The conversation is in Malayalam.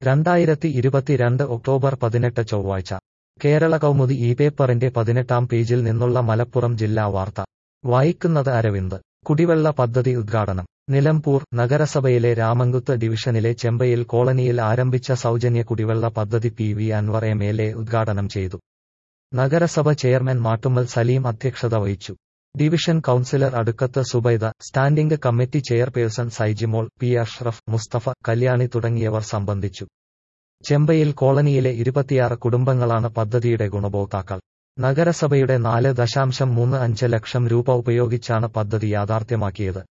2022 ഒക്ടോബർ 18 ചൊവ്വാഴ്ച കേരള കൗമുദി ഈ പേപ്പറിന്റെ 18-ാം പേജിൽ നിന്നുള്ള മലപ്പുറം ജില്ലാ വാർത്ത വായിക്കുന്നത് അരവിന്ദ്. കുടിവെള്ള പദ്ധതി ഉദ്ഘാടനം. നിലമ്പൂർ നഗരസഭയിലെ രാമങ്കുത്ത് ഡിവിഷനിലെ ചെമ്പയിൽ കോളനിയിൽ ആരംഭിച്ച സൗജന്യ കുടിവെള്ള പദ്ധതി PV അൻവർ MLA ഉദ്ഘാടനം ചെയ്തു. നഗരസഭ ചെയർമാൻ മാട്ടുമ്മൽ സലീം അധ്യക്ഷത വഹിച്ചു. Division councillor Adukkath Subaida, standing committee chairperson Saijimol, P. Ashraf, Musthafa, Kalyani തുടങ്ങിയവർ സംബന്ധിച്ചു. ചെമ്പയിൽ കോളനിയിലെ 26 കുടുംബങ്ങളാണ് പദ്ധതിയുടെ ഗുണഭോക്താക്കൾ. നഗരസഭയുടെ 4.35 ലക്ഷം രൂപ ഉപയോഗിച്ചാണ് പദ്ധതി യാഥാർത്ഥ്യമാക്കിയത്.